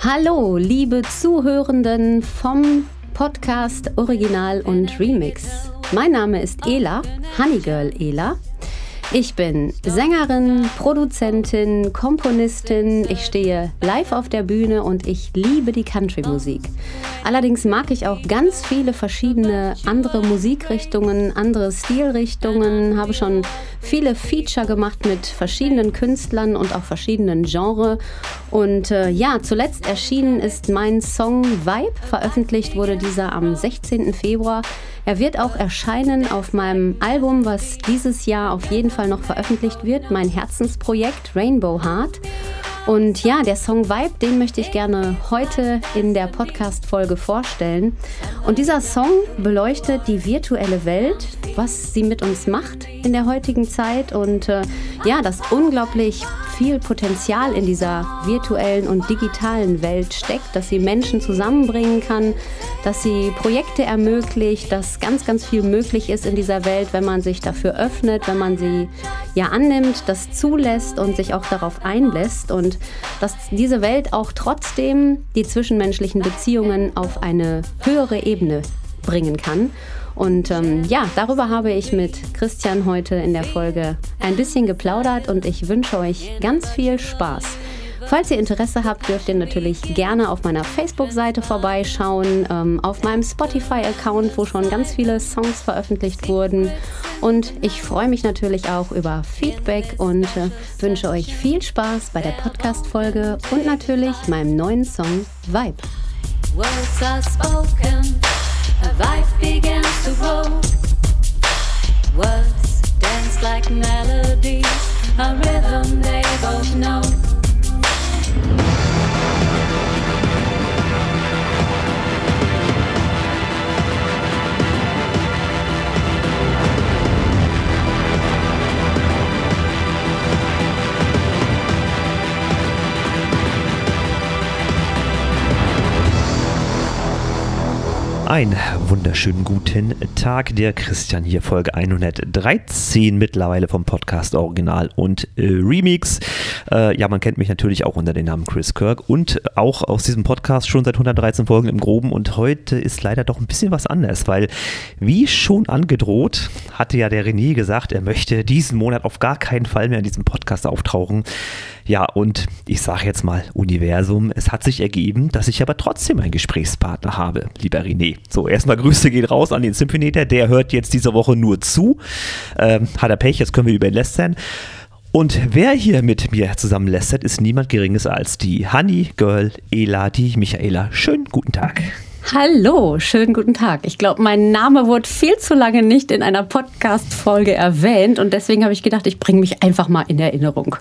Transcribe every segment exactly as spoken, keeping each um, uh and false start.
Hallo, liebe Zuhörenden vom Podcast Original und Remix. Mein Name ist Ela, Honeygirl Ela. Ich bin Sängerin, Produzentin, Komponistin. Ich stehe live auf der Bühne und ich liebe die Country-Musik. Allerdings mag ich auch ganz viele verschiedene andere Musikrichtungen, andere Stilrichtungen. Habe schon viele Feature gemacht mit verschiedenen Künstlern und auch verschiedenen Genres. Und äh, ja, zuletzt erschienen ist mein Song Vibe. Veröffentlicht wurde dieser am sechzehnten Februar. Er wird auch erscheinen auf meinem Album, was dieses Jahr auf jeden Fall noch veröffentlicht wird, mein Herzensprojekt Rainbow Heart. Und ja, der Song Vibe, den möchte ich gerne heute in der Podcast-Folge vorstellen. Und dieser Song beleuchtet die virtuelle Welt, was sie mit uns macht in der heutigen Zeit und äh, ja, dass unglaublich viel Potenzial in dieser virtuellen und digitalen Welt steckt, dass sie Menschen zusammenbringen kann, dass sie Projekte ermöglicht, dass ganz, ganz viel möglich ist in dieser Welt, wenn man sich dafür öffnet, wenn man sie ja annimmt, das zulässt und sich auch darauf einlässt und dass diese Welt auch trotzdem die zwischenmenschlichen Beziehungen auf eine höhere Ebene bringen kann. Und ähm, ja, darüber habe ich mit Christian heute in der Folge ein bisschen geplaudert und ich wünsche euch ganz viel Spaß. Falls ihr Interesse habt, dürft ihr natürlich gerne auf meiner Facebook-Seite vorbeischauen, ähm, auf meinem Spotify-Account, wo schon ganz viele Songs veröffentlicht wurden. Und ich freue mich natürlich auch über Feedback und äh, wünsche euch viel Spaß bei der Podcast-Folge und natürlich meinem neuen Song Vibe. Words are spoken, a vibe begins to grow. Words dance like melodies, a rhythm they both know. Einen wunderschönen guten Tag, der Christian hier, Folge hundertdreizehn mittlerweile vom Podcast Original und äh, Remix. Äh, ja, man kennt mich natürlich auch unter dem Namen Chris Kirk und auch aus diesem Podcast schon seit hundertdreizehn Folgen im Groben und heute ist leider doch ein bisschen was anders, weil wie schon angedroht, hatte ja der René gesagt, er möchte diesen Monat auf gar keinen Fall mehr in diesem Podcast auftauchen. Ja, und ich sage jetzt mal Universum, es hat sich ergeben, dass ich aber trotzdem einen Gesprächspartner habe, lieber René. So, erstmal Grüße gehen raus an den Symphonieter, der hört jetzt diese Woche nur zu. Ähm, hat er Pech, jetzt können wir über ihn lästern. Und wer hier mit mir zusammen lästert, ist niemand Geringes als die Honeygirl Ela, die Michaela. Schönen guten Tag. Hallo, schönen guten Tag. Ich glaube, mein Name wurde viel zu lange nicht in einer Podcast-Folge erwähnt und deswegen habe ich gedacht, ich bringe mich einfach mal in Erinnerung.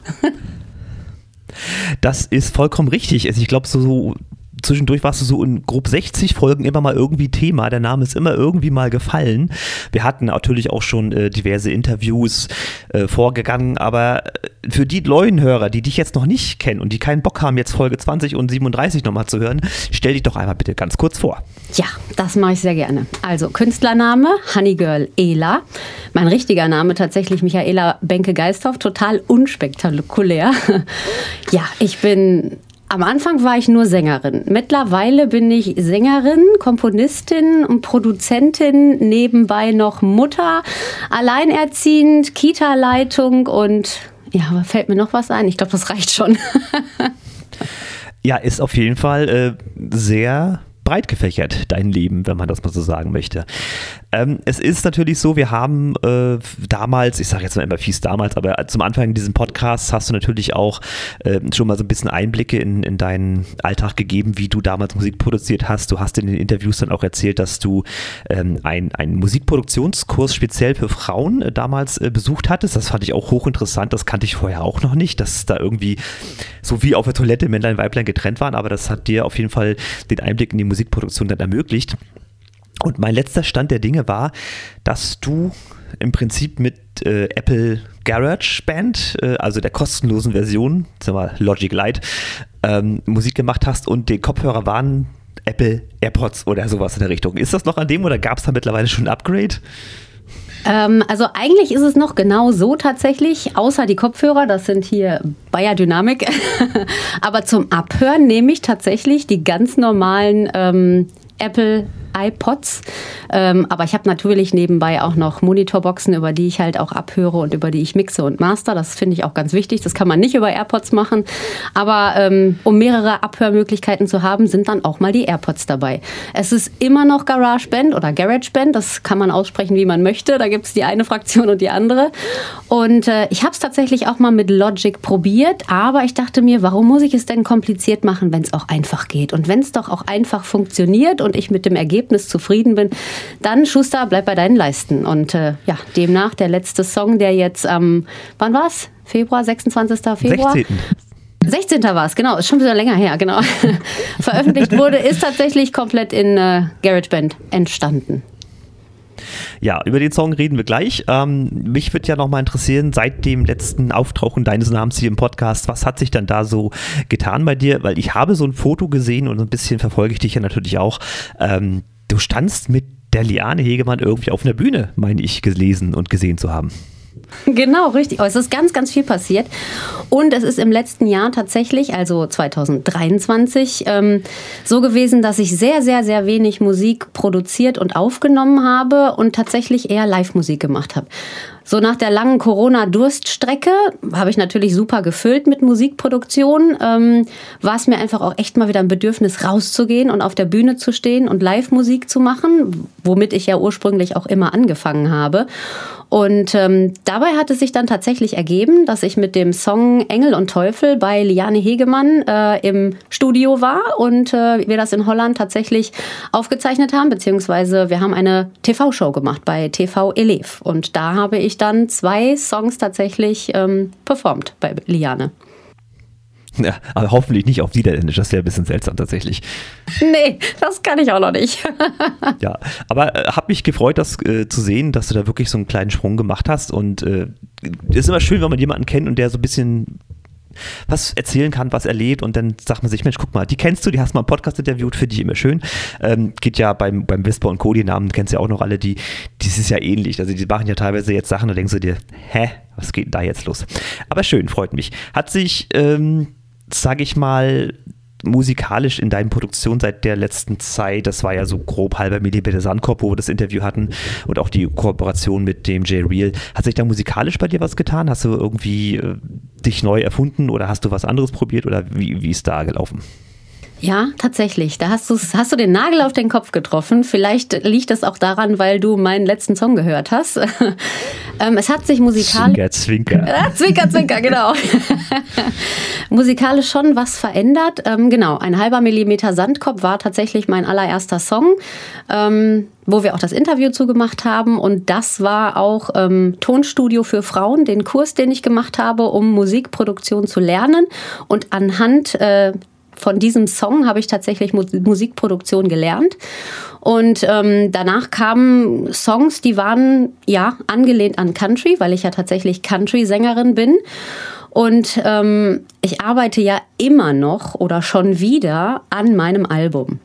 Das ist vollkommen richtig. Ich glaube, so, so zwischendurch warst du so in grob sechzig Folgen immer mal irgendwie Thema. Der Name ist immer irgendwie mal gefallen. Wir hatten natürlich auch schon äh, diverse Interviews äh, vorgegangen, aber für die neuen Hörer, die dich jetzt noch nicht kennen und die keinen Bock haben, jetzt Folge zwanzig und siebenunddreißig nochmal zu hören, stell dich doch einmal bitte ganz kurz vor. Ja, das mache ich sehr gerne. Also Künstlername Honeygirl Ela. Mein richtiger Name tatsächlich Michaela Benke-Geisthoff, total unspektakulär. Ja, ich bin... Am Anfang war ich nur Sängerin. Mittlerweile bin ich Sängerin, Komponistin und Produzentin, nebenbei noch Mutter, alleinerziehend, Kita-Leitung und ja, fällt mir noch was ein? Ich glaube, das reicht schon. Ja, ist auf jeden Fall äh, sehr breit gefächert, dein Leben, wenn man das mal so sagen möchte. Ähm, es ist natürlich so, wir haben äh, damals, ich sage jetzt mal immer fies damals, aber zum Anfang dieses Podcasts hast du natürlich auch äh, schon mal so ein bisschen Einblicke in, in deinen Alltag gegeben, wie du damals Musik produziert hast. Du hast in den Interviews dann auch erzählt, dass du ähm, ein, einen Musikproduktionskurs speziell für Frauen äh, damals äh, besucht hattest. Das fand ich auch hochinteressant, das kannte ich vorher auch noch nicht, dass da irgendwie so wie auf der Toilette Männlein, Weiblein getrennt waren, aber das hat dir auf jeden Fall den Einblick in die Musikproduktion dann ermöglicht. Und mein letzter Stand der Dinge war, dass du im Prinzip mit äh, Apple GarageBand, äh, also der kostenlosen Version, sagen wir mal Logic Lite, ähm, Musik gemacht hast und die Kopfhörer waren Apple AirPods oder sowas in der Richtung. Ist das noch an dem oder gab es da mittlerweile schon ein Upgrade? Ähm, also eigentlich ist es noch genau so tatsächlich, außer die Kopfhörer, das sind hier Bayer Dynamic. Aber zum Abhören nehme ich tatsächlich die ganz normalen ähm, Apple iPods. Ähm, aber ich habe natürlich nebenbei auch noch Monitorboxen, über die ich halt auch abhöre und über die ich mixe und master. Das finde ich auch ganz wichtig. Das kann man nicht über AirPods machen. Aber ähm, um mehrere Abhörmöglichkeiten zu haben, sind dann auch mal die AirPods dabei. Es ist immer noch GarageBand oder GarageBand. Das kann man aussprechen, wie man möchte. Da gibt es die eine Fraktion und die andere. Und äh, ich habe es tatsächlich auch mal mit Logic probiert. Aber ich dachte mir, warum muss ich es denn kompliziert machen, wenn es auch einfach geht? Und wenn es doch auch einfach funktioniert und ich mit dem Ergebnis zufrieden bin, dann Schuster, bleib bei deinen Leisten. Und äh, ja, demnach der letzte Song, der jetzt am, ähm, wann war's? Februar, sechsundzwanzigsten Februar? sechzehnten sechzehnten war es, genau, ist schon wieder länger her, genau. Veröffentlicht wurde, ist tatsächlich komplett in äh, GarageBand entstanden. Ja, über den Song reden wir gleich. Ähm, mich würde ja noch mal interessieren, seit dem letzten Auftauchen deines Namens hier im Podcast, was hat sich dann da so getan bei dir? Weil ich habe so ein Foto gesehen und ein bisschen verfolge ich dich ja natürlich auch. Ähm, du standst mit der Liane Hegemann irgendwie auf einer Bühne, meine ich, gelesen und gesehen zu haben. Genau, richtig. Oh, es ist ganz, ganz viel passiert. Und es ist im letzten Jahr tatsächlich, also zwanzig dreiundzwanzig, ähm, so gewesen, dass ich sehr, sehr, sehr wenig Musik produziert und aufgenommen habe und tatsächlich eher Live-Musik gemacht habe. So nach der langen Corona-Durststrecke habe ich natürlich super gefüllt mit Musikproduktion. Ähm, war es mir einfach auch echt mal wieder ein Bedürfnis, rauszugehen und auf der Bühne zu stehen und Live-Musik zu machen, womit ich ja ursprünglich auch immer angefangen habe. Und ähm, dabei hat es sich dann tatsächlich ergeben, dass ich mit dem Song Engel und Teufel bei Liane Hegemann äh, im Studio war und äh, wir das in Holland tatsächlich aufgezeichnet haben, beziehungsweise wir haben eine T V-Show gemacht bei T V Elev. Und da habe ich dann zwei Songs tatsächlich ähm, performt bei Liane. Ja, aber hoffentlich nicht auf Niederländisch, das wäre ein bisschen seltsam tatsächlich. Nee, das kann ich auch noch nicht. Ja, aber äh, habe mich gefreut, das äh, zu sehen, dass du da wirklich so einen kleinen Sprung gemacht hast und es äh, ist immer schön, wenn man jemanden kennt und der so ein bisschen was erzählen kann, was erlebt und dann sagt man sich, Mensch, guck mal, die kennst du, die hast du mal im Podcast interviewt, finde ich immer schön. Ähm, geht ja beim, beim Whisper und Co., die Namen kennst du ja auch noch alle, die, die ist ja ähnlich, also die machen ja teilweise jetzt Sachen, da denkst du dir, hä, was geht denn da jetzt los? Aber schön, freut mich. Hat sich, ähm, sage ich mal, musikalisch in deinen Produktionen seit der letzten Zeit, das war ja so grob halber Millimeter Sandkorb, wo wir das Interview hatten und auch die Kooperation mit dem J-Real, hat sich da musikalisch bei dir was getan? Hast du irgendwie äh, dich neu erfunden oder hast du was anderes probiert oder wie, wie ist da gelaufen? Ja, tatsächlich. Da hast, hast du den Nagel auf den Kopf getroffen. Vielleicht liegt es auch daran, weil du meinen letzten Song gehört hast. ähm, es hat sich musikalisch... Zwinker, Zwinker. Ja, Zwinker, Zwinker, genau. Musikalisch schon was verändert. Ähm, genau, ein halber Millimeter Sandkorb war tatsächlich mein allererster Song, ähm, wo wir auch das Interview zugemacht haben. Und das war auch ähm, Tonstudio für Frauen, den Kurs, den ich gemacht habe, um Musikproduktion zu lernen. Und anhand... Äh, Von diesem Song habe ich tatsächlich Musikproduktion gelernt. Und ähm, danach kamen Songs, die waren ja angelehnt an Country, weil ich ja tatsächlich Country-Sängerin bin. Und ähm, ich arbeite ja immer noch oder schon wieder an meinem Album.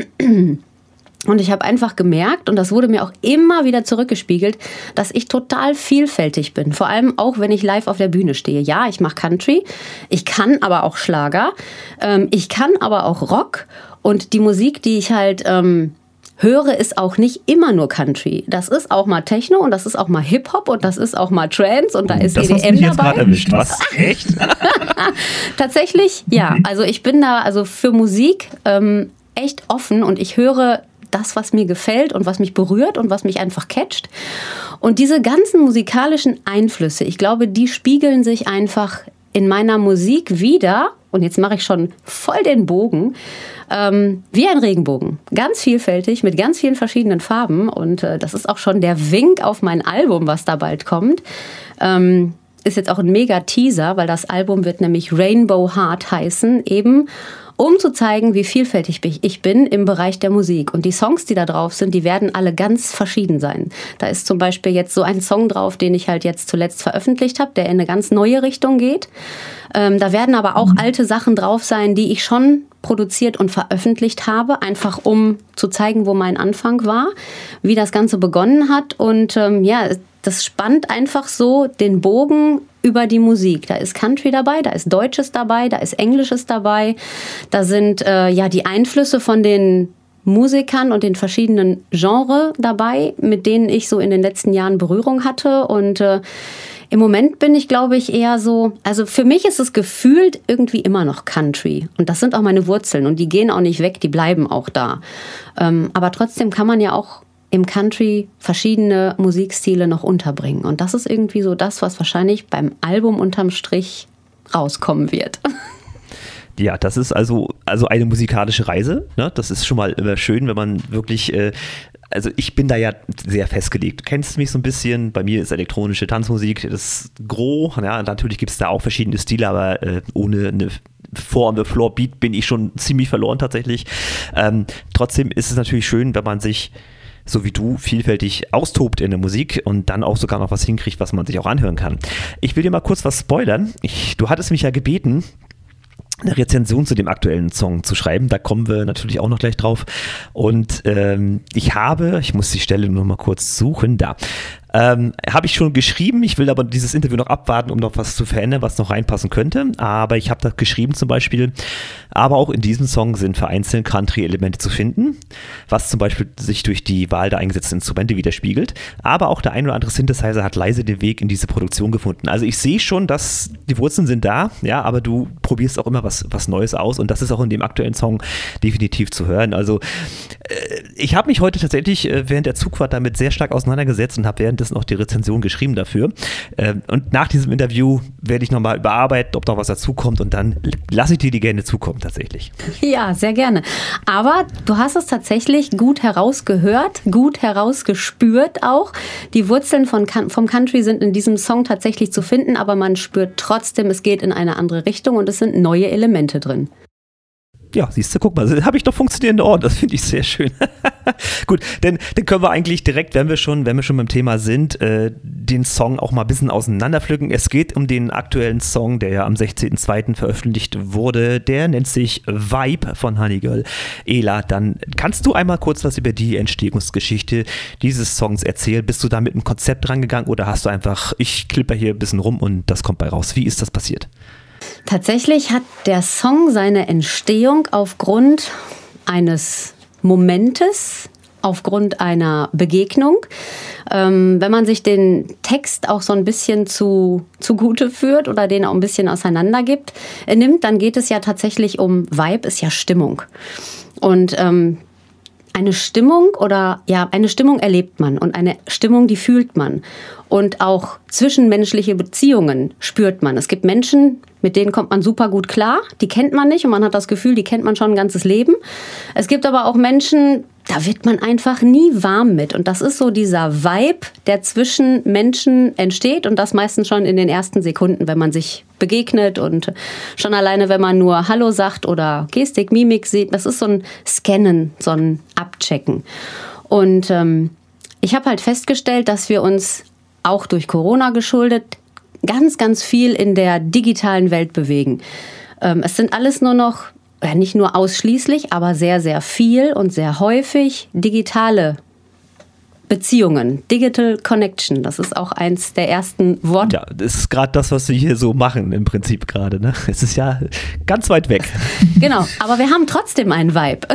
Und ich habe einfach gemerkt, und das wurde mir auch immer wieder zurückgespiegelt, dass ich total vielfältig bin. Vor allem auch, wenn ich live auf der Bühne stehe. Ja, ich mache Country, ich kann aber auch Schlager, ähm, ich kann aber auch Rock. Und die Musik, die ich halt ähm, höre, ist auch nicht immer nur Country. Das ist auch mal Techno und das ist auch mal Hip-Hop und das ist auch mal Trance und da ist das E D M hast du mich jetzt dabei. gerade erwischt. Was? Echt? Tatsächlich, ja. Also ich bin da also für Musik ähm, echt offen und ich höre das, was mir gefällt und was mich berührt und was mich einfach catcht. Und diese ganzen musikalischen Einflüsse, ich glaube, die spiegeln sich einfach in meiner Musik wieder. Und jetzt mache ich schon voll den Bogen, ähm, wie ein Regenbogen. Ganz vielfältig, mit ganz vielen verschiedenen Farben. Und äh, das ist auch schon der Wink auf mein Album, was da bald kommt. Ähm, ist jetzt auch ein mega Teaser, weil das Album wird nämlich Rainbow Heart heißen, eben um zu zeigen, wie vielfältig ich bin im Bereich der Musik. Und die Songs, die da drauf sind, die werden alle ganz verschieden sein. Da ist zum Beispiel jetzt so ein Song drauf, den ich halt jetzt zuletzt veröffentlicht habe, der in eine ganz neue Richtung geht. Ähm, da werden aber auch alte Sachen drauf sein, die ich schon produziert und veröffentlicht habe, einfach um zu zeigen, wo mein Anfang war, wie das Ganze begonnen hat. Und ähm, ja, das spannt einfach so den Bogen über die Musik. Da ist Country dabei, da ist Deutsches dabei, da ist Englisches dabei. Da sind äh, ja die Einflüsse von den Musikern und den verschiedenen Genres dabei, mit denen ich so in den letzten Jahren Berührung hatte. Und äh, im Moment bin ich, glaube ich, eher so, also für mich ist es gefühlt irgendwie immer noch Country. Und das sind auch meine Wurzeln und die gehen auch nicht weg, die bleiben auch da. Ähm, aber trotzdem kann man ja auch im Country verschiedene Musikstile noch unterbringen. Und das ist irgendwie so das, was wahrscheinlich beim Album unterm Strich rauskommen wird. Ja, das ist also, also eine musikalische Reise. Ne? Das ist schon mal immer schön, wenn man wirklich, äh, also ich bin da ja sehr festgelegt. Du kennst mich so ein bisschen, bei mir ist elektronische Tanzmusik das Gros. Ja, natürlich gibt es da auch verschiedene Stile, aber äh, ohne eine Four-on-the-Floor-Beat bin ich schon ziemlich verloren tatsächlich. Ähm, trotzdem ist es natürlich schön, wenn man sich so wie du, vielfältig austobt in der Musik und dann auch sogar noch was hinkriegt, was man sich auch anhören kann. Ich will dir mal kurz was spoilern. Ich, du hattest mich ja gebeten, eine Rezension zu dem aktuellen Song zu schreiben. Da kommen wir natürlich auch noch gleich drauf. Und ähm, ich habe, ich muss die Stelle nur mal kurz suchen, da. Ähm, habe ich schon geschrieben, ich will aber dieses Interview noch abwarten, um noch was zu verändern, was noch reinpassen könnte, aber ich habe da geschrieben zum Beispiel, aber auch in diesem Song sind vereinzelt Country-Elemente zu finden, was zum Beispiel sich durch die Wahl der eingesetzten Instrumente widerspiegelt, aber auch der ein oder andere Synthesizer hat leise den Weg in diese Produktion gefunden. Also ich sehe schon, dass die Wurzeln sind da, ja, aber du probierst auch immer was, was Neues aus und das ist auch in dem aktuellen Song definitiv zu hören. Also äh, ich habe mich heute tatsächlich äh, während der Zugfahrt damit sehr stark auseinandergesetzt und habe während noch die Rezension geschrieben dafür. Und nach diesem Interview werde ich nochmal überarbeiten, ob noch was dazukommt und dann lasse ich dir die gerne zukommen tatsächlich. Ja, sehr gerne. Aber du hast es tatsächlich gut herausgehört, gut herausgespürt auch. Die Wurzeln von, vom Country sind in diesem Song tatsächlich zu finden, aber man spürt trotzdem, es geht in eine andere Richtung und es sind neue Elemente drin. Ja, siehst du, guck mal, habe ich doch funktionierende Ohren, das finde ich sehr schön. Gut, denn dann können wir eigentlich direkt, wenn wir schon, wenn wir schon beim Thema sind, äh, den Song auch mal ein bisschen auseinanderpflücken. Es geht um den aktuellen Song, der ja am sechzehnten zweiten veröffentlicht wurde. Der nennt sich Vibe von Honeygirl. Ela, dann kannst du einmal kurz was über die Entstehungsgeschichte dieses Songs erzählen? Bist du da mit einem Konzept rangegangen oder hast du einfach, ich klipper hier ein bisschen rum und das kommt bei raus? Wie ist das passiert? Tatsächlich hat der Song seine Entstehung aufgrund eines Momentes, aufgrund einer Begegnung. Ähm, wenn man sich den Text auch so ein bisschen zu, zugute führt oder den auch ein bisschen auseinander gibt, äh, nimmt, dann geht es ja tatsächlich um Vibe, ist ja Stimmung. Und ähm, eine Stimmung oder ja, eine Stimmung erlebt man und eine Stimmung, die fühlt man. Und auch zwischenmenschliche Beziehungen spürt man. Es gibt Menschen, mit denen kommt man super gut klar, die kennt man nicht und man hat das Gefühl, die kennt man schon ein ganzes Leben. Es gibt aber auch Menschen, da wird man einfach nie warm mit. Und das ist so dieser Vibe, der zwischen Menschen entsteht und das meistens schon in den ersten Sekunden, wenn man sich begegnet und schon alleine, wenn man nur Hallo sagt oder Gestik, Mimik sieht. Das ist so ein Scannen, so ein Abchecken. Und ähm, ich habe halt festgestellt, dass wir uns auch durch Corona geschuldet ganz, ganz viel in der digitalen Welt bewegen. Ähm, es sind alles nur noch, ja, nicht nur ausschließlich, aber sehr, sehr viel und sehr häufig digitale Beziehungen, Digital Connection, das ist auch eins der ersten Worte. Ja, das ist gerade das, was wir hier so machen im Prinzip gerade. Ne? Es ist ja ganz weit weg. Genau, aber wir haben trotzdem einen Vibe.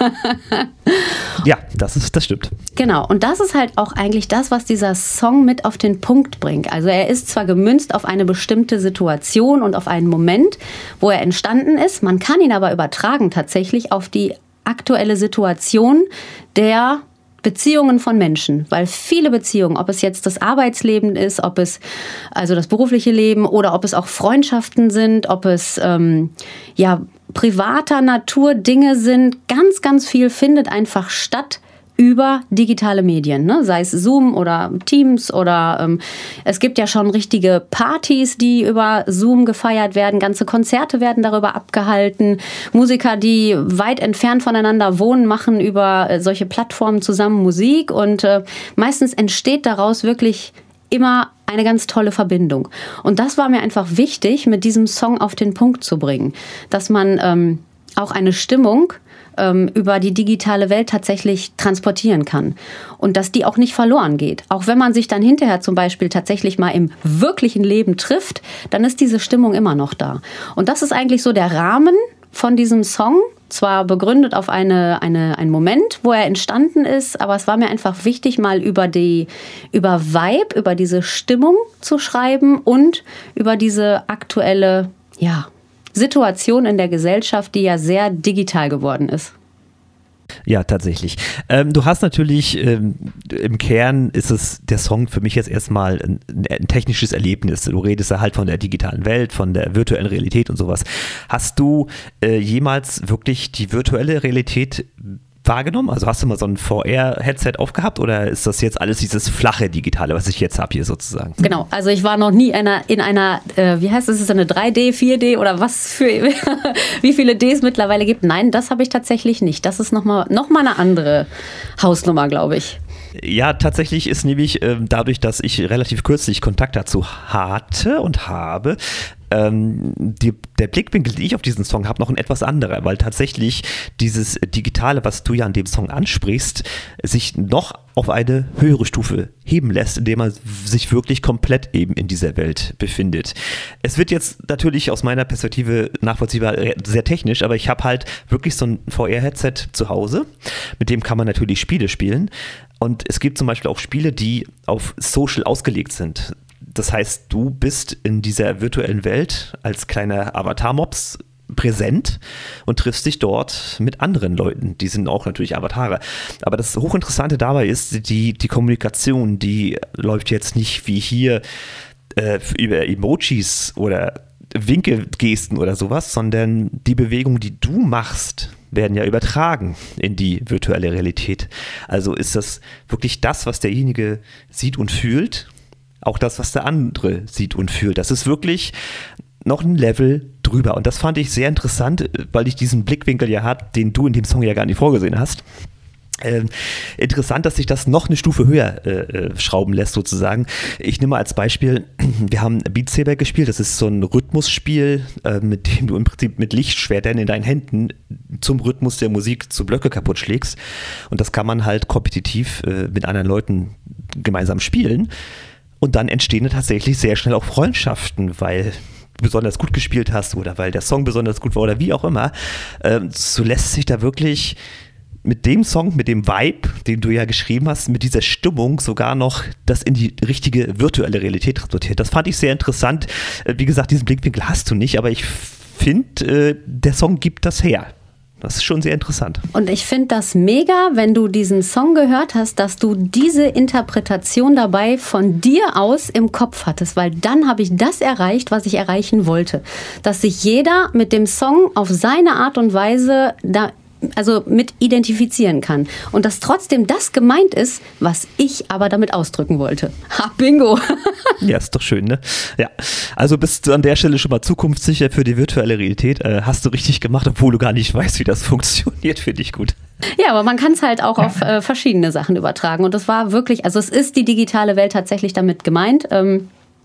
Ja, das ist, das stimmt. Genau, und das ist halt auch eigentlich das, was dieser Song mit auf den Punkt bringt. Also er ist zwar gemünzt auf eine bestimmte Situation und auf einen Moment, wo er entstanden ist, man kann ihn aber übertragen tatsächlich auf die aktuelle Situation der Beziehungen von Menschen, weil viele Beziehungen, ob es jetzt das Arbeitsleben ist, ob es also das berufliche Leben oder ob es auch Freundschaften sind, ob es ähm, ja privater Natur Dinge sind, ganz, ganz viel findet einfach statt über digitale Medien, ne? Sei es Zoom oder Teams oder ähm, es gibt ja schon richtige Partys, die über Zoom gefeiert werden, ganze Konzerte werden darüber abgehalten, Musiker, die weit entfernt voneinander wohnen, machen über äh, solche Plattformen zusammen Musik und äh, meistens entsteht daraus wirklich immer eine ganz tolle Verbindung. Und das war mir einfach wichtig, mit diesem Song auf den Punkt zu bringen, dass man ähm, auch eine Stimmung ähm, über die digitale Welt tatsächlich transportieren kann und dass die auch nicht verloren geht. Auch wenn man sich dann hinterher zum Beispiel tatsächlich mal im wirklichen Leben trifft, dann ist diese Stimmung immer noch da. Und das ist eigentlich so der Rahmen von diesem Song. Zwar begründet auf eine, eine, einen Moment, wo er entstanden ist, aber es war mir einfach wichtig, mal über die über Vibe, über diese Stimmung zu schreiben und über diese aktuelle, ja, Situation in der Gesellschaft, die ja sehr digital geworden ist. Ja, tatsächlich. Ähm, du hast natürlich, ähm, im Kern ist es der Song für mich jetzt erstmal ein, ein technisches Erlebnis. Du redest ja halt von der digitalen Welt, von der virtuellen Realität und sowas. Hast du äh, jemals wirklich die virtuelle Realität wahrgenommen? Also hast du mal so ein V R-Headset aufgehabt oder ist das jetzt alles dieses flache Digitale, was ich jetzt habe hier sozusagen? Genau, also ich war noch nie in einer, in einer äh, wie heißt es, ist es eine drei D, vier D oder was für, wie viele Ds mittlerweile gibt? Nein, das habe ich tatsächlich nicht. Das ist nochmal noch mal eine andere Hausnummer, glaube ich. Ja, tatsächlich ist nämlich ähm, dadurch, dass ich relativ kürzlich Kontakt dazu hatte und habe, ähm, die, der Blickwinkel, den ich auf diesen Song habe, noch ein etwas anderer, weil tatsächlich dieses Digitale, was du ja an dem Song ansprichst, sich noch auf eine höhere Stufe heben lässt, indem man sich wirklich komplett eben in dieser Welt befindet. Es wird jetzt natürlich aus meiner Perspektive nachvollziehbar sehr technisch, aber ich habe halt wirklich so ein V R-Headset zu Hause, mit dem kann man natürlich Spiele spielen. Und es gibt zum Beispiel auch Spiele, die auf Social ausgelegt sind. Das heißt, du bist in dieser virtuellen Welt als kleiner Avatar-Mops präsent und triffst dich dort mit anderen Leuten. Die sind auch natürlich Avatare. Aber das Hochinteressante dabei ist, die, die Kommunikation, die läuft jetzt nicht wie hier äh, über Emojis oder Winkelgesten oder sowas, sondern die Bewegungen, die du machst, werden ja übertragen in die virtuelle Realität. Also ist das wirklich das, was derjenige sieht und fühlt, auch das, was der andere sieht und fühlt. Das ist wirklich noch ein Level drüber. Und das fand ich sehr interessant, weil ich diesen Blickwinkel ja hatte, den du in dem Song ja gar nicht vorgesehen hast. Äh, interessant, dass sich das noch eine Stufe höher äh, schrauben lässt sozusagen. Ich nehme mal als Beispiel, wir haben Beat Saber gespielt, das ist so ein Rhythmusspiel, äh, mit dem du im Prinzip mit Lichtschwertern in deinen Händen zum Rhythmus der Musik zu Blöcke kaputt schlägst und das kann man halt kompetitiv äh, mit anderen Leuten gemeinsam spielen und dann entstehen tatsächlich sehr schnell auch Freundschaften, weil du besonders gut gespielt hast oder weil der Song besonders gut war oder wie auch immer. Äh, so lässt sich da wirklich mit dem Song, mit dem Vibe, den du ja geschrieben hast, mit dieser Stimmung sogar noch das in die richtige virtuelle Realität transportiert. Das fand ich sehr interessant. Wie gesagt, diesen Blickwinkel hast du nicht, aber ich finde, der Song gibt das her. Das ist schon sehr interessant. Und ich finde das mega, wenn du diesen Song gehört hast, dass du diese Interpretation dabei von dir aus im Kopf hattest, weil dann habe ich das erreicht, was ich erreichen wollte. Dass sich jeder mit dem Song auf seine Art und Weise da also mit identifizieren kann. Und dass trotzdem das gemeint ist, was ich aber damit ausdrücken wollte. Ha, bingo! Ja, ist doch schön, ne? Ja, also bist du an der Stelle schon mal zukunftssicher für die virtuelle Realität. Äh, hast du richtig gemacht, obwohl du gar nicht weißt, wie das funktioniert, finde ich gut. Ja, aber man kann es halt auch auf äh, verschiedene Sachen übertragen. Und das war wirklich, also es ist die digitale Welt tatsächlich damit gemeint. Ähm,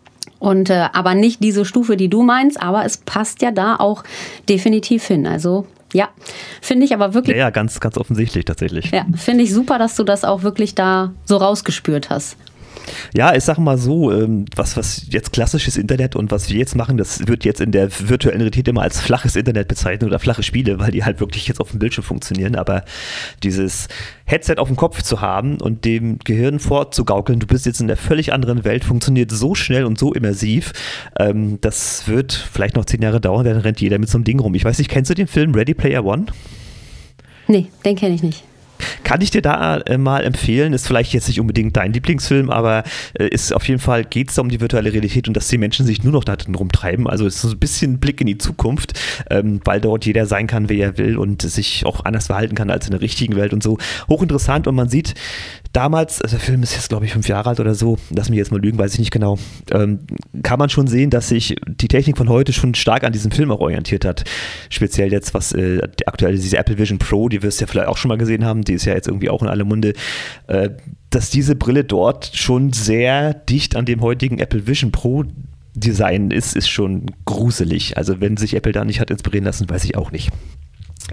und äh, aber nicht diese Stufe, die du meinst, aber es passt ja da auch definitiv hin. Also ja, finde ich aber wirklich. Ja, ja, ganz, ganz offensichtlich tatsächlich. Ja, finde ich super, dass du das auch wirklich da so rausgespürt hast. Ja, ich sag mal so, was, was jetzt klassisches Internet und was wir jetzt machen, das wird jetzt in der virtuellen Realität immer als flaches Internet bezeichnet oder flache Spiele, weil die halt wirklich jetzt auf dem Bildschirm funktionieren, aber dieses Headset auf dem Kopf zu haben und dem Gehirn vorzugaukeln, du bist jetzt in einer völlig anderen Welt, funktioniert so schnell und so immersiv, das wird vielleicht noch zehn Jahre dauern, dann rennt jeder mit so einem Ding rum. Ich weiß nicht, kennst du den Film Ready Player One? Nee, den kenne ich nicht. Kann ich dir da äh, mal empfehlen, ist vielleicht jetzt nicht unbedingt dein Lieblingsfilm, aber äh, ist auf jeden Fall, geht es da um die virtuelle Realität und dass die Menschen sich nur noch da drin rumtreiben, also es ist so ein bisschen ein Blick in die Zukunft, ähm, weil dort jeder sein kann, wer er will und sich auch anders verhalten kann als in der richtigen Welt und so. Hochinteressant und man sieht damals, also der Film ist jetzt glaube ich fünf Jahre alt oder so, lass mich jetzt mal lügen, weiß ich nicht genau, ähm, kann man schon sehen, dass sich die Technik von heute schon stark an diesem Film auch orientiert hat, speziell jetzt was äh, aktuell diese Apple Vision Pro, die wirst du ja vielleicht auch schon mal gesehen haben, die ist ja jetzt irgendwie auch in aller Munde, äh, dass diese Brille dort schon sehr dicht an dem heutigen Apple Vision Pro Design ist, ist schon gruselig. Also wenn sich Apple da nicht hat inspirieren lassen, weiß ich auch nicht.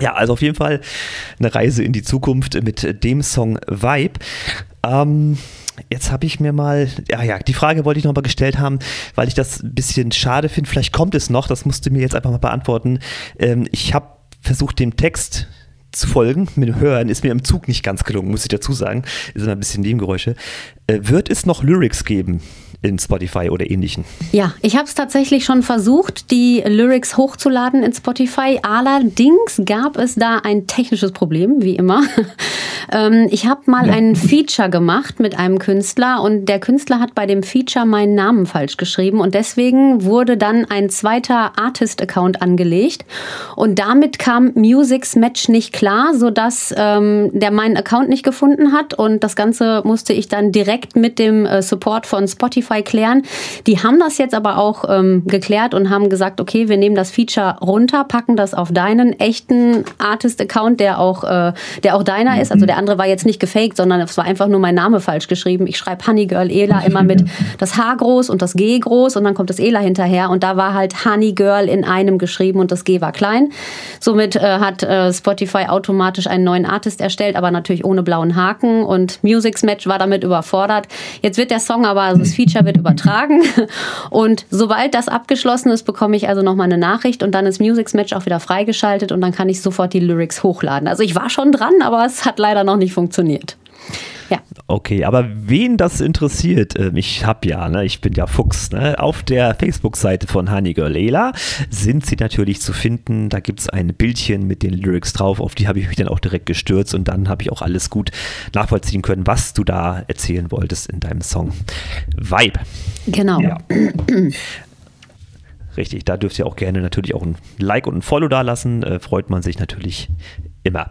Ja, also auf jeden Fall eine Reise in die Zukunft mit dem Song Vibe. Ähm, jetzt habe ich mir mal, ja, ja, die Frage wollte ich noch mal gestellt haben, weil ich das ein bisschen schade finde. Vielleicht kommt es noch, das musst du mir jetzt einfach mal beantworten. Ähm, ich habe versucht, dem Text zu folgen. Mit dem Hören ist mir im Zug nicht ganz gelungen, muss ich dazu sagen. Ist immer ein bisschen Nebengeräusche. Äh, wird es noch Lyrics geben in Spotify oder ähnlichen? Ja, ich habe es tatsächlich schon versucht, die Lyrics hochzuladen in Spotify. Allerdings gab es da ein technisches Problem, wie immer. ähm, ich habe mal ja. ein Feature gemacht mit einem Künstler und der Künstler hat bei dem Feature meinen Namen falsch geschrieben und deswegen wurde dann ein zweiter Artist-Account angelegt und damit kam Music's Match nicht klar, sodass ähm, der meinen Account nicht gefunden hat und das Ganze musste ich dann direkt mit dem äh, Support von Spotify klären. Die haben das jetzt aber auch ähm, geklärt und haben gesagt, okay, wir nehmen das Feature runter, packen das auf deinen echten Artist-Account, der auch, äh, der auch deiner ist. Also der andere war jetzt nicht gefaked, sondern es war einfach nur mein Name falsch geschrieben. Ich schreibe Honeygirl Ela immer mit das H groß und das G groß und dann kommt das Ela hinterher und da war halt Honeygirl in einem geschrieben und das G war klein. Somit äh, hat äh, Spotify automatisch einen neuen Artist erstellt, aber natürlich ohne blauen Haken und Music's Match war damit überfordert. Jetzt wird der Song aber, also das Feature wird übertragen und sobald das abgeschlossen ist, bekomme ich also nochmal eine Nachricht und dann ist Music's Match auch wieder freigeschaltet und dann kann ich sofort die Lyrics hochladen. Also ich war schon dran, aber es hat leider noch nicht funktioniert. Ja. Okay, aber wen das interessiert, ich habe ja, ne, ich bin ja Fuchs, ne, auf der Facebook-Seite von Honeygirl Ela sind sie natürlich zu finden, da gibt es ein Bildchen mit den Lyrics drauf, auf die habe ich mich dann auch direkt gestürzt und dann habe ich auch alles gut nachvollziehen können, was du da erzählen wolltest in deinem Song Vibe. Genau. Ja. Richtig, da dürft ihr auch gerne natürlich auch ein Like und ein Follow da lassen, äh, freut man sich natürlich immer.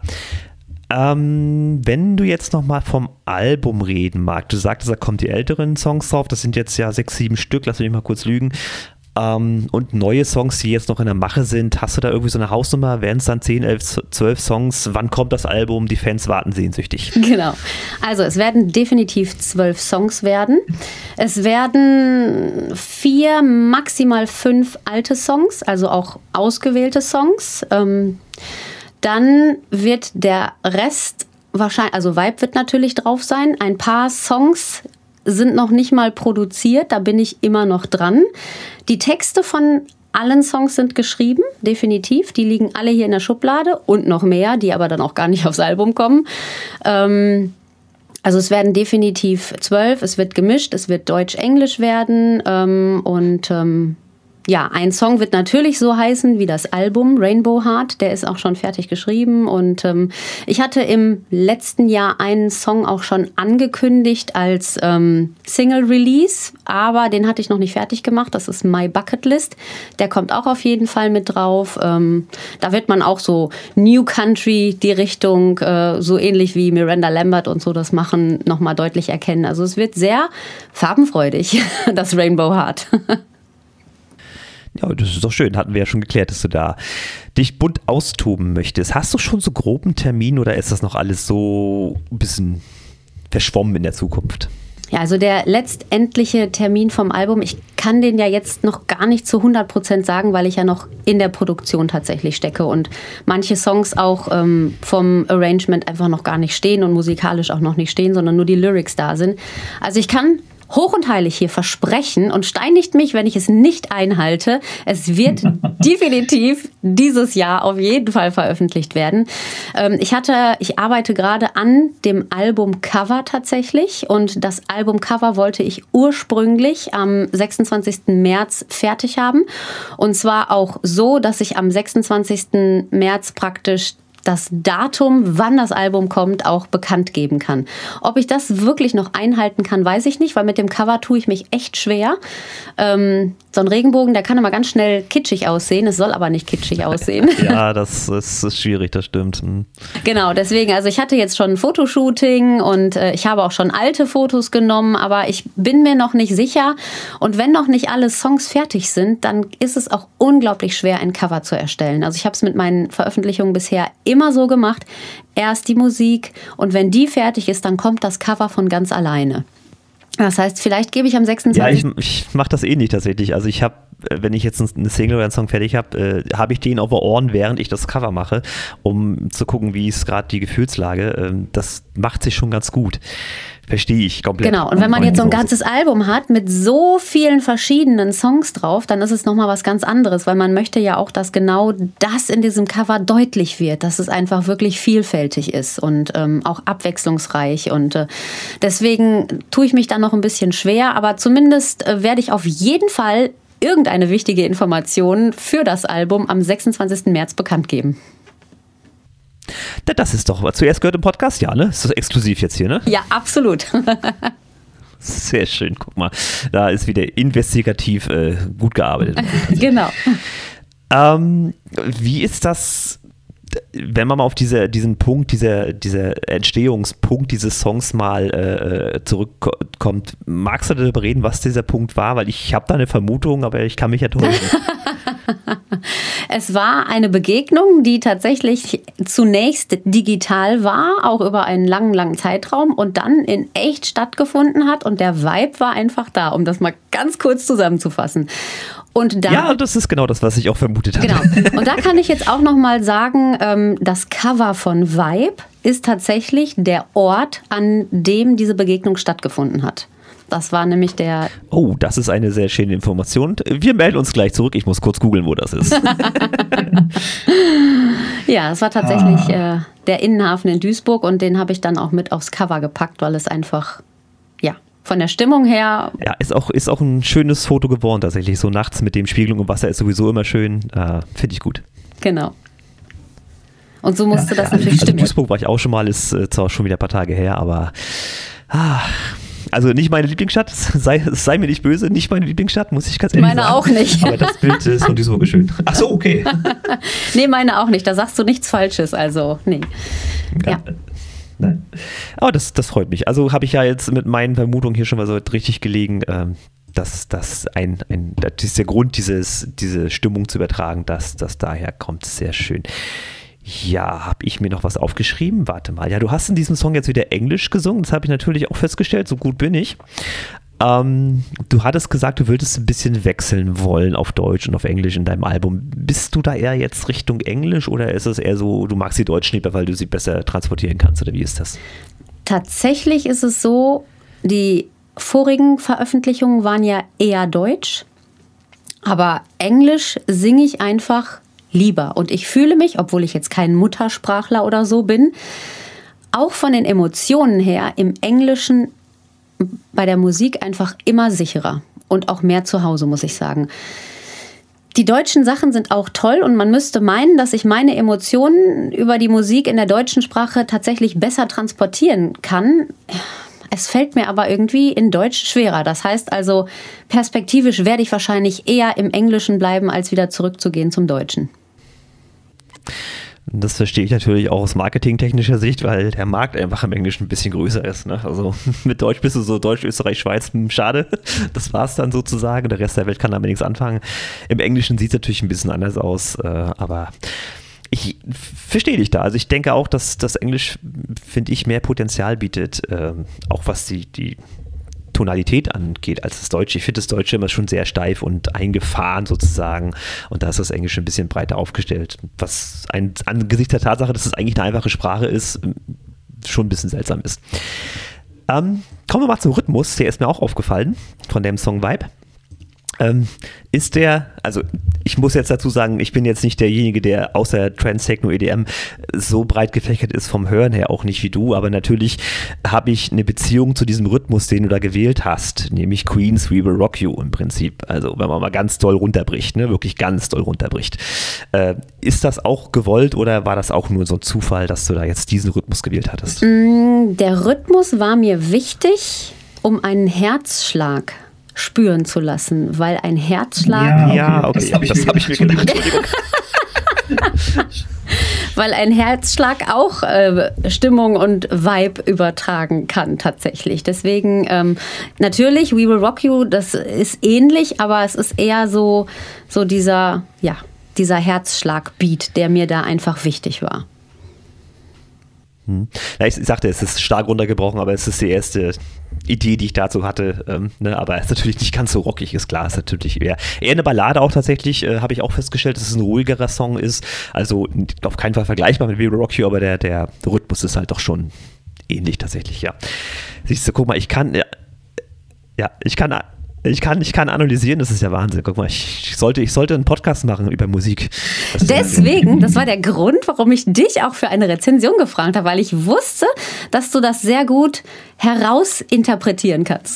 Ähm, wenn du jetzt nochmal vom Album reden magst, du sagtest, da kommen die älteren Songs drauf, das sind jetzt ja sechs, sieben Stück, lass mich mal kurz lügen, ähm, und neue Songs, die jetzt noch in der Mache sind, hast du da irgendwie so eine Hausnummer, werden es dann zehn, elf, zwölf Songs, wann kommt das Album, die Fans warten sehnsüchtig? Genau, also es werden definitiv zwölf Songs werden, es werden vier, maximal fünf alte Songs, also auch ausgewählte Songs, ähm, dann wird der Rest wahrscheinlich, also Vibe wird natürlich drauf sein. Ein paar Songs sind noch nicht mal produziert, da bin ich immer noch dran. Die Texte von allen Songs sind geschrieben, definitiv. Die liegen alle hier in der Schublade und noch mehr, die aber dann auch gar nicht aufs Album kommen. Ähm, also es werden definitiv zwölf, es wird gemischt, es wird Deutsch-Englisch werden ähm, und ähm, ja, ein Song wird natürlich so heißen wie das Album Rainbow Heart, der ist auch schon fertig geschrieben und ähm, ich hatte im letzten Jahr einen Song auch schon angekündigt als ähm, Single-Release, aber den hatte ich noch nicht fertig gemacht, das ist My Bucket List, der kommt auch auf jeden Fall mit drauf, ähm, da wird man auch so New Country, die Richtung, äh, so ähnlich wie Miranda Lambert und so das machen, nochmal deutlich erkennen, also es wird sehr farbenfreudig, das Rainbow Heart. Ja, das ist doch schön. Hatten wir ja schon geklärt, dass du da dich bunt austoben möchtest. Hast du schon so groben Termin oder ist das noch alles so ein bisschen verschwommen in der Zukunft? Ja, also der letztendliche Termin vom Album, ich kann den ja jetzt noch gar nicht zu hundert Prozent sagen, weil ich ja noch in der Produktion tatsächlich stecke und manche Songs auch ähm, vom Arrangement einfach noch gar nicht stehen und musikalisch auch noch nicht stehen, sondern nur die Lyrics da sind. Also ich kann hoch und heilig hier versprechen und steinigt mich, wenn ich es nicht einhalte. Es wird definitiv dieses Jahr auf jeden Fall veröffentlicht werden. Ähm, ich hatte, ich arbeite gerade an dem Albumcover tatsächlich und das Albumcover wollte ich ursprünglich am sechsundzwanzigsten März fertig haben und zwar auch so, dass ich am sechsundzwanzigsten März praktisch das Datum, wann das Album kommt, auch bekannt geben kann. Ob ich das wirklich noch einhalten kann, weiß ich nicht, weil mit dem Cover tue ich mich echt schwer. Ähm, so ein Regenbogen, der kann immer ganz schnell kitschig aussehen, es soll aber nicht kitschig aussehen. Ja, das ist, ist schwierig, das stimmt. Hm. Genau, deswegen, also ich hatte jetzt schon ein Fotoshooting und äh, ich habe auch schon alte Fotos genommen, aber ich bin mir noch nicht sicher und wenn noch nicht alle Songs fertig sind, dann ist es auch unglaublich schwer, ein Cover zu erstellen. Also ich habe es mit meinen Veröffentlichungen bisher immer so gemacht, erst die Musik und wenn die fertig ist, dann kommt das Cover von ganz alleine. Das heißt, vielleicht gebe ich am sechsundzwanzigsten Ja, ich, ich mache das eh nicht tatsächlich. Also ich habe, wenn ich jetzt eine Single oder einen Song fertig habe, äh, habe ich den auf den Ohren, während ich das Cover mache, um zu gucken, wie ist gerade die Gefühlslage. Ähm, das macht sich schon ganz gut. Verstehe ich komplett. Genau, und wenn man jetzt so ein ganzes Album hat mit so vielen verschiedenen Songs drauf, dann ist es nochmal was ganz anderes, weil man möchte ja auch, dass genau das in diesem Cover deutlich wird, dass es einfach wirklich vielfältig ist und ähm, auch abwechslungsreich. Und äh, deswegen tue ich mich dann noch ein bisschen schwer, aber zumindest äh, werde ich auf jeden Fall irgendeine wichtige Information für das Album am sechsundzwanzigsten März bekannt geben. Das ist doch, zuerst gehört im Podcast, ja, ne? Ist das exklusiv jetzt hier, ne? Ja, absolut. Sehr schön, guck mal. Da ist wieder investigativ äh, gut gearbeitet. Genau. Ähm, wie ist das, wenn man mal auf diese, diesen Punkt, dieser, dieser Entstehungspunkt dieses Songs mal äh, zurückkommt, magst du darüber reden, was dieser Punkt war? Weil ich habe da eine Vermutung, aber ich kann mich ja täuschen. Es war eine Begegnung, die tatsächlich zunächst digital war, auch über einen langen, langen Zeitraum und dann in echt stattgefunden hat und der Vibe war einfach da, um das mal ganz kurz zusammenzufassen. Und da, ja, das ist genau das, was ich auch vermutet habe. Genau. Und da kann ich jetzt auch noch mal sagen, das Cover von Vibe ist tatsächlich der Ort, an dem diese Begegnung stattgefunden hat. Das war nämlich der... Oh, das ist eine sehr schöne Information. Wir melden uns gleich zurück. Ich muss kurz googeln, wo das ist. Ja, es war tatsächlich ah. äh, der Innenhafen in Duisburg und den habe ich dann auch mit aufs Cover gepackt, weil es einfach, ja, von der Stimmung her... Ja, ist auch, ist auch ein schönes Foto geworden tatsächlich. So nachts mit dem Spiegelung im Wasser ist sowieso immer schön. Äh, Finde ich gut. Genau. Und so musste ja, das ja, natürlich also stimmen. In Duisburg war ich auch schon mal, ist äh, zwar schon wieder ein paar Tage her, aber... Ah, also nicht meine Lieblingsstadt, sei, sei mir nicht böse, nicht meine Lieblingsstadt, muss ich ganz ehrlich meine sagen. Meine auch nicht. Aber das Bild ist von Duisburg schön. Ach so, okay. Nee, meine auch nicht, da sagst du nichts Falsches, also nee. Ja. Ja. Nein. Aber das, das freut mich. Also habe ich ja jetzt mit meinen Vermutungen hier schon mal so richtig gelegen, ähm, dass das ein, ein das ist der Grund, dieses, diese Stimmung zu übertragen, dass das daher kommt. Sehr schön. Ja, habe ich mir noch was aufgeschrieben? Warte mal. Ja, du hast in diesem Song jetzt wieder Englisch gesungen. Das habe ich natürlich auch festgestellt. So gut bin ich. Ähm, du hattest gesagt, du würdest ein bisschen wechseln wollen auf Deutsch und auf Englisch in deinem Album. Bist du da eher jetzt Richtung Englisch oder ist es eher so, du magst die Deutschen lieber, weil du sie besser transportieren kannst? Oder wie ist das? Tatsächlich ist es so, die vorigen Veröffentlichungen waren ja eher Deutsch. Aber Englisch singe ich einfach lieber. Und ich fühle mich, obwohl ich jetzt kein Muttersprachler oder so bin, auch von den Emotionen her im Englischen bei der Musik einfach immer sicherer und auch mehr zu Hause, muss ich sagen. Die deutschen Sachen sind auch toll und man müsste meinen, dass ich meine Emotionen über die Musik in der deutschen Sprache tatsächlich besser transportieren kann. Es fällt mir aber irgendwie in Deutsch schwerer. Das heißt also, perspektivisch werde ich wahrscheinlich eher im Englischen bleiben, als wieder zurückzugehen zum Deutschen. Das verstehe ich natürlich auch aus marketingtechnischer Sicht, weil der Markt einfach im Englischen ein bisschen größer ist. Ne? Also mit Deutsch bist du so Deutsch, Österreich, Schweiz, schade. Das war es dann sozusagen. Der Rest der Welt kann damit nichts anfangen. Im Englischen sieht es natürlich ein bisschen anders aus, aber ich verstehe dich da. Also ich denke auch, dass das Englisch, finde ich, mehr Potenzial bietet, auch was die, die Tonalität angeht als das Deutsche. Ich finde das Deutsche immer schon sehr steif und eingefahren sozusagen und da ist das Englische ein bisschen breiter aufgestellt, was ein, angesichts der Tatsache, dass es eigentlich eine einfache Sprache ist, schon ein bisschen seltsam ist. Ähm, kommen wir mal zum Rhythmus, der ist mir auch aufgefallen von dem Song Vibe. Ähm, ist der, also ich muss jetzt dazu sagen, ich bin jetzt nicht derjenige, der außer Trance, Techno, E D M so breit gefächert ist vom Hören her, auch nicht wie du, aber natürlich habe ich eine Beziehung zu diesem Rhythmus, den du da gewählt hast, nämlich Queen's We Will Rock You im Prinzip, also wenn man mal ganz doll runterbricht, ne, wirklich ganz doll runterbricht. Äh, ist das auch gewollt oder war das auch nur so ein Zufall, dass du da jetzt diesen Rhythmus gewählt hattest? Der Rhythmus war mir wichtig, um einen Herzschlag spüren zu lassen, weil ein Herzschlag... Ja, okay, ja, okay. das habe ich, hab ich mir gedacht. Entschuldigung. Weil ein Herzschlag auch äh, Stimmung und Vibe übertragen kann tatsächlich. Deswegen ähm, natürlich, We Will Rock You, das ist ähnlich, aber es ist eher so, so dieser, ja, dieser Herzschlag-Beat, der mir da einfach wichtig war. Hm. Ja, ich, ich sagte, es ist stark runtergebrochen, aber es ist die erste Idee, die ich dazu hatte. Ähm, ne? Aber es ist natürlich nicht ganz so rockig, ist klar. Es ist natürlich eher, eher eine Ballade auch tatsächlich, äh, habe ich auch festgestellt, dass es ein ruhigerer Song ist. Also auf keinen Fall vergleichbar mit We Will Rock You, aber der, der Rhythmus ist halt doch schon ähnlich tatsächlich, ja. Siehst du, guck mal, ich kann, ja, ja ich kann... Ich kann, ich kann analysieren, das ist ja Wahnsinn. Guck mal, ich sollte, ich sollte einen Podcast machen über Musik. Das Deswegen, das war der Grund, warum ich dich auch für eine Rezension gefragt habe, weil ich wusste, dass du das sehr gut herausinterpretieren kannst.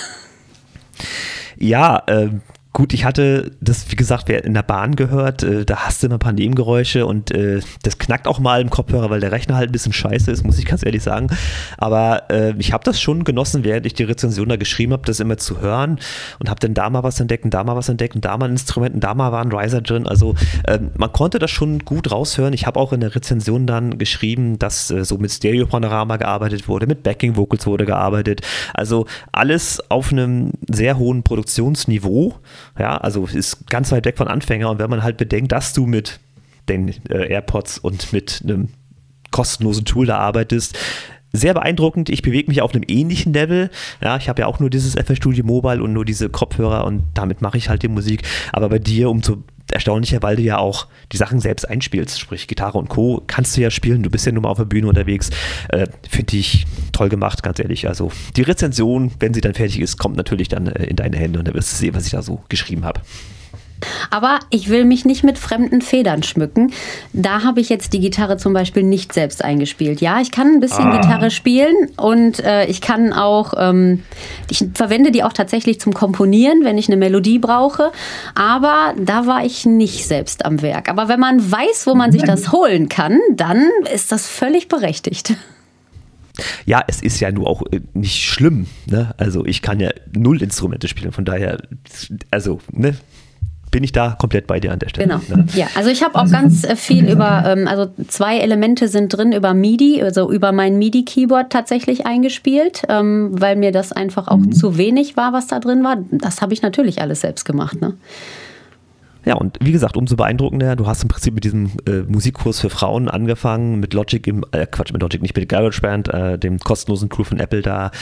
Ja, ähm. Gut, ich hatte das, wie gesagt, wer in der Bahn gehört, äh, da hast du immer ein paar Nebengeräusche und äh, das knackt auch mal im Kopfhörer, weil der Rechner halt ein bisschen scheiße ist, muss ich ganz ehrlich sagen. Aber äh, ich habe das schon genossen, während ich die Rezension da geschrieben habe, das immer zu hören und habe dann da mal was entdeckt und da mal was entdeckt und da mal ein Instrument und da mal war ein Riser drin. Also äh, man konnte das schon gut raushören. Ich habe auch in der Rezension dann geschrieben, dass äh, so mit Stereo-Panorama gearbeitet wurde, mit Backing-Vocals wurde gearbeitet. Also alles auf einem sehr hohen Produktionsniveau. Ja, also ist ganz weit weg von Anfänger und wenn man halt bedenkt, dass du mit den äh, AirPods und mit einem kostenlosen Tool da arbeitest, sehr beeindruckend. Ich bewege mich auf einem ähnlichen Level. Ja, ich habe ja auch nur dieses F L Studio Mobile und nur diese Kopfhörer und damit mache ich halt die Musik. Aber bei dir umso erstaunlicher, weil du ja auch die Sachen selbst einspielst, sprich Gitarre und Co. kannst du ja spielen. Du bist ja nun mal auf der Bühne unterwegs. Äh, Finde ich toll gemacht, ganz ehrlich. Also die Rezension, wenn sie dann fertig ist, kommt natürlich dann äh, in deine Hände und dann wirst du sehen, was ich da so geschrieben habe. Aber ich will mich nicht mit fremden Federn schmücken. Da habe ich jetzt die Gitarre zum Beispiel nicht selbst eingespielt. Ja, ich kann ein bisschen ah. Gitarre spielen und äh, ich kann auch, ähm, ich verwende die auch tatsächlich zum Komponieren, wenn ich eine Melodie brauche. Aber da war ich nicht selbst am Werk. Aber wenn man weiß, wo man sich das holen kann, dann ist das völlig berechtigt. Ja, es ist ja nur auch nicht schlimm. Ne? Also ich kann ja null Instrumente spielen, von daher, also, ne? Bin ich da komplett bei dir an der Stelle. Genau, ne? Ja, also ich habe auch ganz viel über, ähm, also zwei Elemente sind drin über MIDI, also über mein MIDI-Keyboard tatsächlich eingespielt, ähm, weil mir das einfach auch mhm. zu wenig war, was da drin war. Das habe ich natürlich alles selbst gemacht, ne? Ja, und wie gesagt, umso beeindruckender, du hast im Prinzip mit diesem äh, Musikkurs für Frauen angefangen, mit Logic, im, äh, Quatsch, mit Logic, nicht mit GarageBand, äh, dem kostenlosen Tool von Apple da.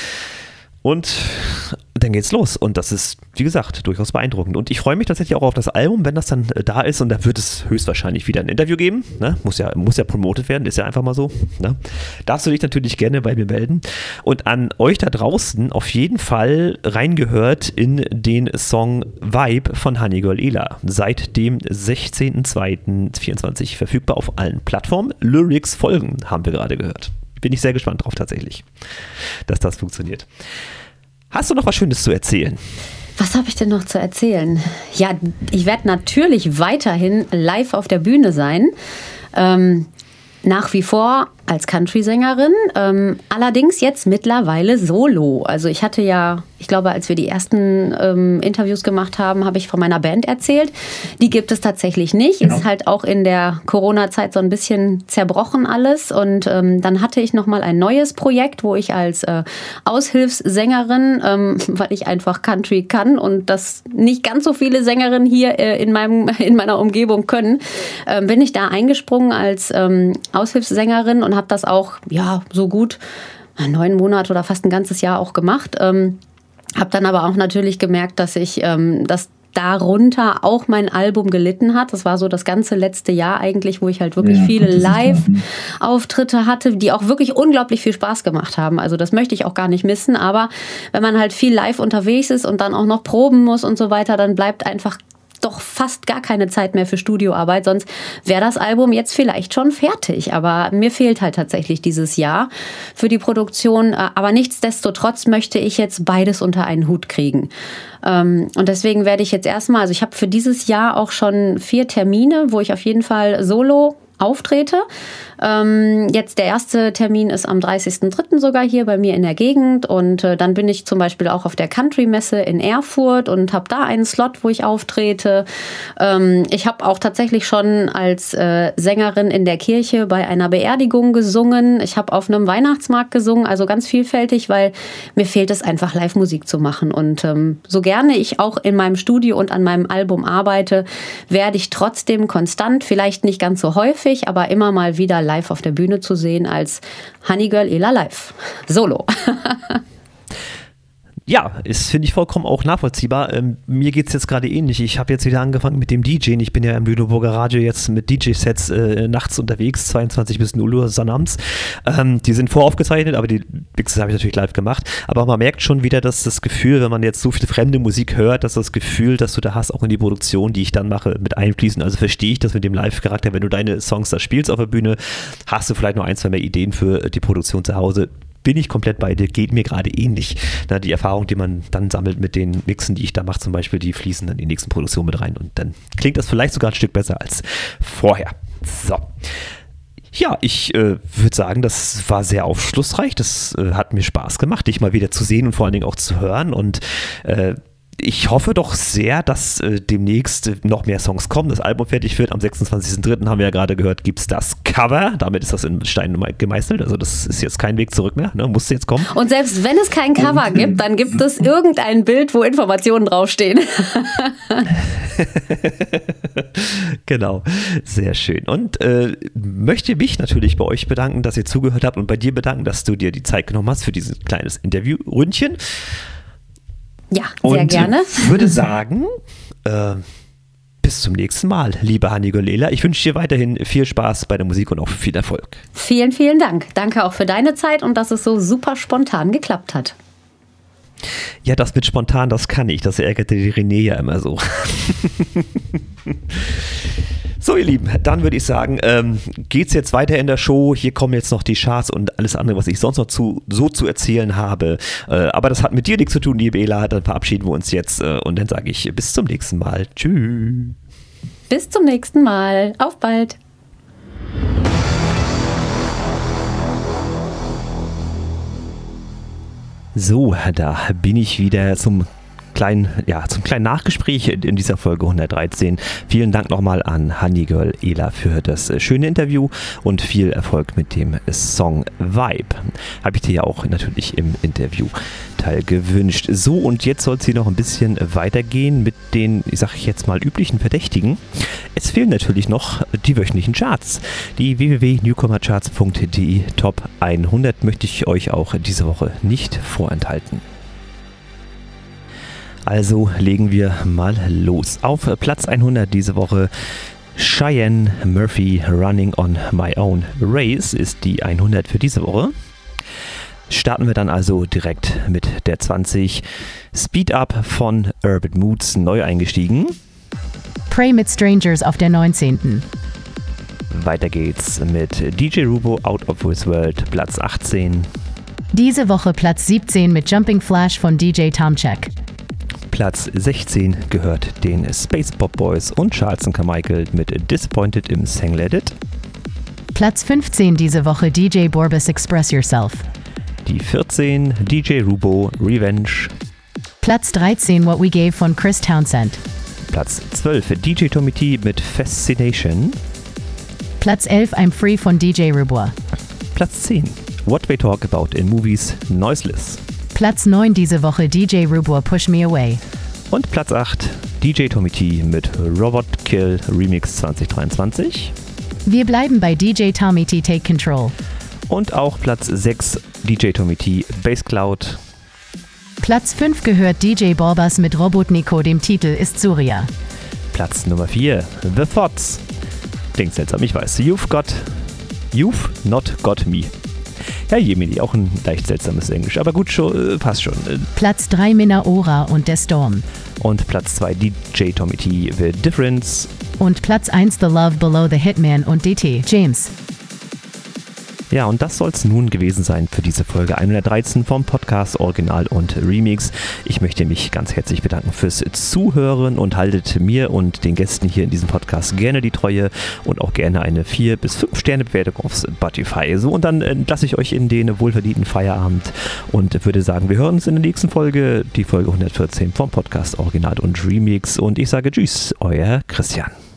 Und dann geht's los und das ist, wie gesagt, durchaus beeindruckend. Und ich freue mich tatsächlich auch auf das Album, wenn das dann da ist und da wird es höchstwahrscheinlich wieder ein Interview geben. Ne? Muss ja, muss ja promotet werden, ist ja einfach mal so. Ne? Darfst du dich natürlich gerne bei mir melden. Und an euch da draußen auf jeden Fall reingehört in den Song Vibe von Honeygirl Ela. Seit dem sechzehnten zweiten vierundzwanzig verfügbar auf allen Plattformen. Lyrics folgen, haben wir gerade gehört. Bin ich sehr gespannt drauf tatsächlich, dass das funktioniert. Hast du noch was Schönes zu erzählen? Was habe ich denn noch zu erzählen? Ja, ich werde natürlich weiterhin live auf der Bühne sein. Ähm, nach wie vor als Country-Sängerin, ähm, allerdings jetzt mittlerweile solo. Also ich hatte ja, ich glaube, als wir die ersten ähm, Interviews gemacht haben, habe ich von meiner Band erzählt. Die gibt es tatsächlich nicht. Genau. Ist halt auch in der Corona-Zeit so ein bisschen zerbrochen alles. Und ähm, dann hatte ich nochmal ein neues Projekt, wo ich als äh, Aushilfssängerin, ähm, weil ich einfach Country kann und das nicht ganz so viele Sängerinnen hier äh, in, meinem, in meiner Umgebung können, äh, bin ich da eingesprungen als ähm, Aushilfssängerin und habe das auch, ja, so gut neun Monate oder fast ein ganzes Jahr auch gemacht. Ähm, habe dann aber auch natürlich gemerkt, dass ich ähm, das darunter auch mein Album gelitten hat. Das war so das ganze letzte Jahr eigentlich, wo ich halt wirklich ja, viele Live-Auftritte hatte, die auch wirklich unglaublich viel Spaß gemacht haben. Also das möchte ich auch gar nicht missen. Aber wenn man halt viel live unterwegs ist und dann auch noch proben muss und so weiter, dann bleibt einfach doch fast gar keine Zeit mehr für Studioarbeit, sonst wäre das Album jetzt vielleicht schon fertig. Aber mir fehlt halt tatsächlich dieses Jahr für die Produktion. Aber nichtsdestotrotz möchte ich jetzt beides unter einen Hut kriegen. Und deswegen werde ich jetzt erstmal, also ich habe für dieses Jahr auch schon vier Termine, wo ich auf jeden Fall solo auftrete. Ähm, jetzt der erste Termin ist am dreißigsten dritten sogar hier bei mir in der Gegend und äh, dann bin ich zum Beispiel auch auf der Country-Messe in Erfurt und habe da einen Slot, wo ich auftrete. Ähm, ich habe auch tatsächlich schon als äh, Sängerin in der Kirche bei einer Beerdigung gesungen. Ich habe auf einem Weihnachtsmarkt gesungen, also ganz vielfältig, weil mir fehlt es einfach, Live-Musik zu machen. Und ähm, so gerne ich auch in meinem Studio und an meinem Album arbeite, werde ich trotzdem konstant, vielleicht nicht ganz so häufig, häufig, aber immer mal wieder live auf der Bühne zu sehen als Honeygirl Ela live. Solo. Ja, ist, finde ich, vollkommen auch nachvollziehbar. Ähm, mir geht es jetzt gerade ähnlich. Ich habe jetzt wieder angefangen mit dem DJen. Ich bin ja im Lüneburger Radio jetzt mit D J-Sets äh, nachts unterwegs, zweiundzwanzig bis null Uhr sonnabends. Ähm, die sind voraufgezeichnet, aber die Mixes habe ich natürlich live gemacht. Aber man merkt schon wieder, dass das Gefühl, wenn man jetzt so viel fremde Musik hört, dass das Gefühl, dass du da hast, auch in die Produktion, die ich dann mache, mit einfließen. Also verstehe ich das mit dem Live-Charakter. Wenn du deine Songs da spielst auf der Bühne, hast du vielleicht noch ein, zwei mehr Ideen für die Produktion zu Hause. Bin ich komplett bei dir, geht mir gerade ähnlich. Na, die Erfahrung, die man dann sammelt mit den Mixen, die ich da mache zum Beispiel, die fließen dann in die nächsten Produktionen mit rein und dann klingt das vielleicht sogar ein Stück besser als vorher. So. Ja, ich äh, würde sagen, das war sehr aufschlussreich, das äh, hat mir Spaß gemacht, dich mal wieder zu sehen und vor allen Dingen auch zu hören und äh, ich hoffe doch sehr, dass äh, demnächst noch mehr Songs kommen, das Album fertig wird. Am sechsundzwanzigsten dritten haben wir ja gerade gehört, gibt es das Cover. Damit ist das in Stein gemeißelt. Also das ist jetzt kein Weg zurück mehr. Ne? Musste jetzt kommen. Und selbst wenn es kein Cover Und, gibt, dann gibt es irgendein Bild, wo Informationen draufstehen. Genau, sehr schön. Und äh, möchte mich natürlich bei euch bedanken, dass ihr zugehört habt und bei dir bedanken, dass du dir die Zeit genommen hast für dieses kleines Interview-Ründchen. Ja, sehr und gerne. Ich würde sagen, äh, bis zum nächsten Mal, liebe Honeygirl Ela. Ich wünsche dir weiterhin viel Spaß bei der Musik und auch viel Erfolg. Vielen, vielen Dank. Danke auch für deine Zeit und dass es so super spontan geklappt hat. Ja, das mit spontan, das kann ich. Das ärgerte die René ja immer so. So, ihr Lieben, dann würde ich sagen, ähm, geht's jetzt weiter in der Show. Hier kommen jetzt noch die Charts und alles andere, was ich sonst noch zu, so zu erzählen habe. Äh, aber das hat mit dir nichts zu tun, liebe Ela. Dann verabschieden wir uns jetzt äh, und dann sage ich bis zum nächsten Mal. Tschüss. Bis zum nächsten Mal. Auf bald. So, da bin ich wieder zum kleinen, ja, zum kleinen Nachgespräch in dieser Folge hundertdreizehn. Vielen Dank nochmal an Honeygirl Ela für das schöne Interview und viel Erfolg mit dem Song Vibe. Habe ich dir ja auch natürlich im Interviewteil gewünscht. So, und jetzt soll es hier noch ein bisschen weitergehen mit den, ich sage jetzt mal, üblichen Verdächtigen. Es fehlen natürlich noch die wöchentlichen Charts. Die w w w punkt newcomercharts punkt d e Top hundert möchte ich euch auch diese Woche nicht vorenthalten. Also legen wir mal los. Auf Platz hundert diese Woche Cheyenne Murphy, Running on My Own Race ist die hundert für diese Woche. Starten wir dann also direkt mit der zwanzig. Speed Up von Urban Moods, neu eingestiegen. Pray mit Strangers auf der neunzehnten. Weiter geht's mit D J Rubo, Out of This World, Platz achtzehn. Diese Woche Platz siebzehn mit Jumping Flash von D J Tomczak. Platz sechzehn gehört den Space Pop Boys und Charles Carmichael mit Disappointed im Sang Let It. Platz fünfzehn diese Woche D J Borbas Express Yourself. Die vierzehn D J Rubo Revenge. Platz dreizehn What We Gave von Chris Townsend. Platz zwölf D J Tommy T mit Fascination. Platz elf I'm Free von D J Rubois. Platz zehn What We Talk About in Movies, Noiseless. Platz neun diese Woche D J Rubois Push Me Away. Und Platz acht D J Tommy T mit Robot Kill Remix zwanzig dreiundzwanzig. Wir bleiben bei D J Tommy T Take Control. Und auch Platz sechs D J Tommy T Bass Cloud. Platz fünf gehört D J Borbas mit Robotnico, dem Titel ist Surya. Platz Nummer vier The Thoughts. Klingt seltsam, ich weiß. You've got... You've not got me. Ja, Jemini, auch ein leicht seltsames Englisch, aber gut, schon, äh, passt schon. Platz drei Minna Ora und der Storm. Und Platz zwei D J Tommy T, The Difference. Und Platz eins The Love Below the Hitman und D T James. Ja, und das soll es nun gewesen sein für diese Folge hundertdreizehn vom Podcast Original und Remix. Ich möchte mich ganz herzlich bedanken fürs Zuhören und haltet mir und den Gästen hier in diesem Podcast gerne die Treue und auch gerne eine vier bis fünf Sterne Bewertung auf Spotify. So, und dann äh, lasse ich euch in den wohlverdienten Feierabend und würde sagen, wir hören uns in der nächsten Folge, die Folge hundertvierzehn vom Podcast Original und Remix. Und ich sage Tschüss, euer Christian.